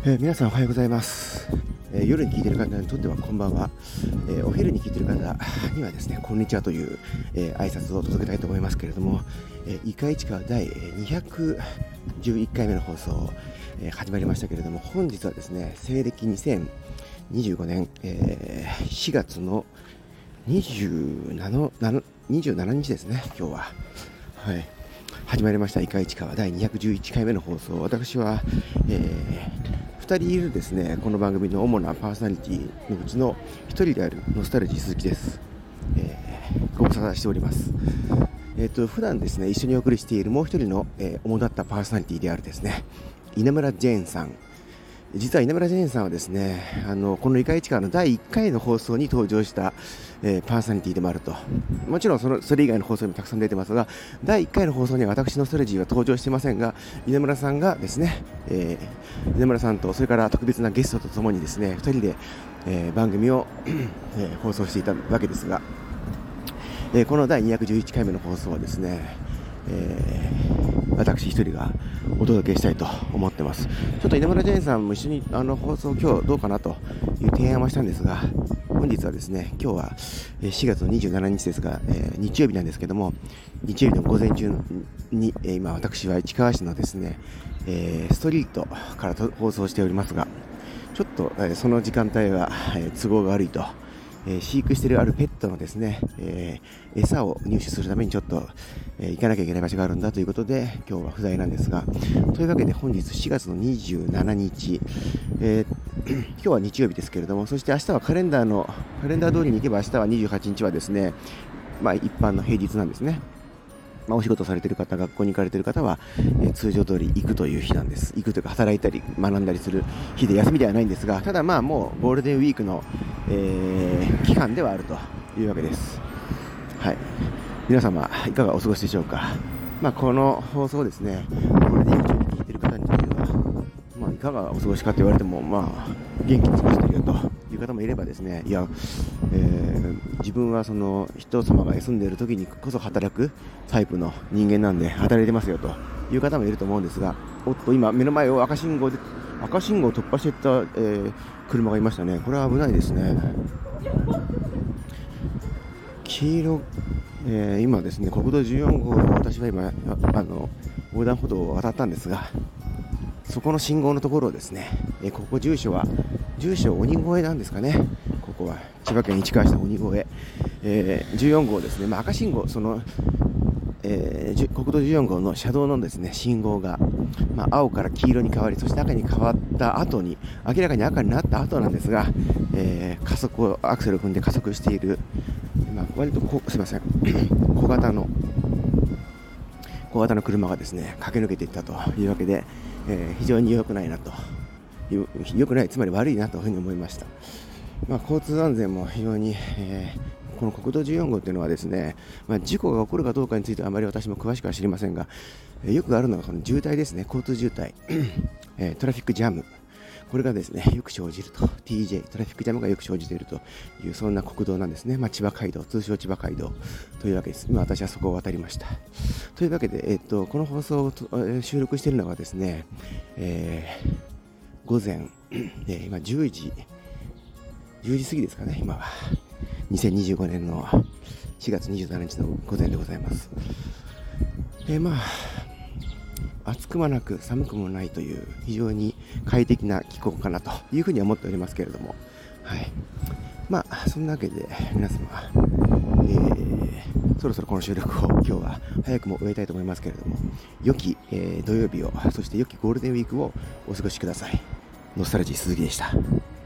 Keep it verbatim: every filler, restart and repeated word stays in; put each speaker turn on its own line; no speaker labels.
えー皆さんおはようございます。えー夜に聞いている方にとってはこんばんは。えーお昼に聞いている方にはですね、こんにちはという、えー挨拶を届けたいと思いますけれども、えー、イカイチカ第にひゃくじゅういっかいめの放送、えー始まりましたけれども、本日はですね、西暦にせんにじゅうごねん、えーしがつのにじゅうななにちですね、今日は。はい。始まりましたイカイチカは第にひゃくじゅういっかいめの放送。私は、えーふたりいるですね、この番組の主なパーソナリティのうちのひとりであるノスタルジー鈴木です。えーご無沙汰しております。えっと普段ですね、一緒にお送りしているもう一人の、えー主だったパーソナリティであるですね、稲村ジェーンさん。実は稲村ジェーンさんはですね、あのこのイカイチカのだいいっかいの放送に登場した、えーパーソナリティでもあると。もちろんそのそれ以外の放送にもたくさん出てますが、だいいっかいの放送には私のストレジーは登場していませんが、稲村さんがですね、えー稲村さんとそれから特別なゲストとともにですね、ふたりで、えー番組を、えー放送していたわけですが、えーこのだいにひゃくじゅういっかいめの放送はですね、えー私一人がお届けしたいと思ってます。ちょっと稲村ジェーンさんも一緒にあの放送今日どうかなという提案はしたんですが、本日はですね、今日はえーしがつのにじゅうしちにちですが、えー日曜日なんですけども、日曜日の午前中に、えー今私は市川市のですね、えーストリートからと放送しておりますが、ちょっと、えーその時間帯は、えー都合が悪いと。えー飼育しているあるペットのですね、えー餌を入手するためにちょっと、えー行かなきゃいけない場所があるんだということで、今日は不在なんですが、というわけで本日しがつのにじゅうしちにち、えー今日は日曜日ですけれども、そして明日はカレンダーのカレンダー通りに行けば明日はにじゅうはちにちはですね、まあ一般の平日なんですね。まあ、お仕事されている方、学校に行かれている方は、えー通常通り行くという日なんです。行くというか働いたり学んだりする日で休みではないんですが、ただまあもうゴールデンウィークの、えー期間ではあるというわけです。はい。皆様いかがお過ごしでしょうか。まあこの放送ですね、ゴールデンウィーク中に聞いている方にとっては、まあいかがお過ごしかと言われても、まあ元気に過ごしているよという方もいればですね、いや、えー自分はその人様が休んでいる時にこそ働くタイプの人間なんで働いてますよという方もいると思うんですが、おっと今目の前を赤信号で赤信号を突破していった、えー車がいましたね。これは危ないですね。黄色、えー今ですね、国道じゅうよんごうを私は今あの横断歩道を渡ったんですが、そこの信号のところをですね、えーここ住所は住所鬼越なんですかね。ここは千葉県市川市の鬼越、えーじゅうよんごうですね。まあ、赤信号、その、えーじゅ国道じゅうよんごうの車道のですね信号が、まあ、青から黄色に変わり、そして赤に変わった後に、明らかに赤になった後なんですが、えー加速をアクセルを踏んで加速している、まあ、割とこすみません小型の小型の車がですね駆け抜けていったというわけで、えー非常に良くないなという良くない、つまり悪いなというふうに思いました。まあ、交通安全も非常に、えーこの国道じゅうよんごうというのはですね、まあ、事故が起こるかどうかについてはあまり私も詳しくは知りませんが、えーよくあるのがこの渋滞ですね、交通渋滞、えートラフィックジャム、これがですねよく生じると、 ティージェー トラフィックジャムがよく生じているという、そんな国道なんですね。まあ、千葉街道、通称千葉街道というわけです。今私はそこを渡りました。というわけで、えー、とこの放送をと、えー収録しているのがですね、えー午前、えー今じゅうじじゅうじ過ぎですかね。今はにせんにじゅうごねんのしがつにじゅうしちにちの午前でございます。えー、まあ暑くもなく寒くもないという非常に快適な気候かなというふうに思っておりますけれども、はい。まあそんなわけで皆様、えー、そろそろこの収録を今日は早くも終えたいと思いますけれども、良き、えー土曜日を、そして良きゴールデンウィークをお過ごしください。ノスタルジー鈴木でした。